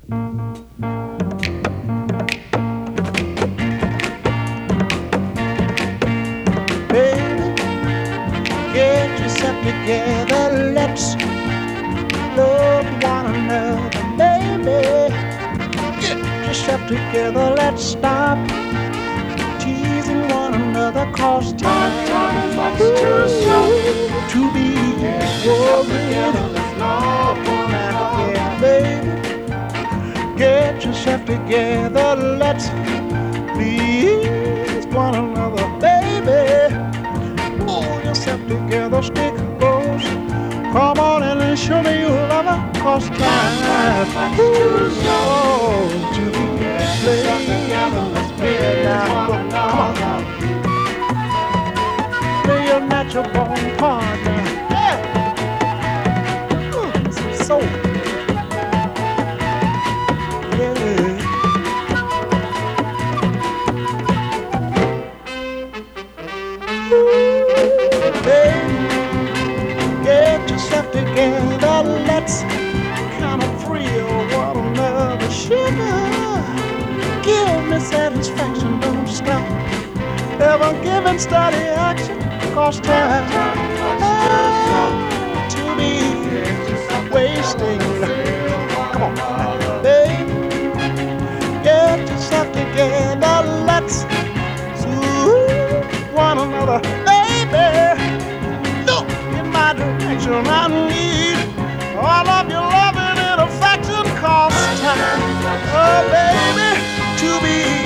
Baby, get yourself together. Let's love one another. Baby, get yourself together. Let's stop teasing one another. 'Cause time is too short to be worried. Yeah, baby, get yourself together. Let's please one another, baby. Pull yourself together, stick close. Come on and show me you love her. 'Cause time is too short to be playing. Now, come on, play your natural born partner. Yeah. Some soul. Yeah. Baby, get yourself together. Let's kind of thrill one another. Sugar, give me satisfaction. Don't stop ever giving steady action. 'Cause time to be wasting. Come on, baby, get yourself together. Let's soothe one another, baby. Look in my direction. I need all of your loving and affection. 'Cause time, oh baby, to be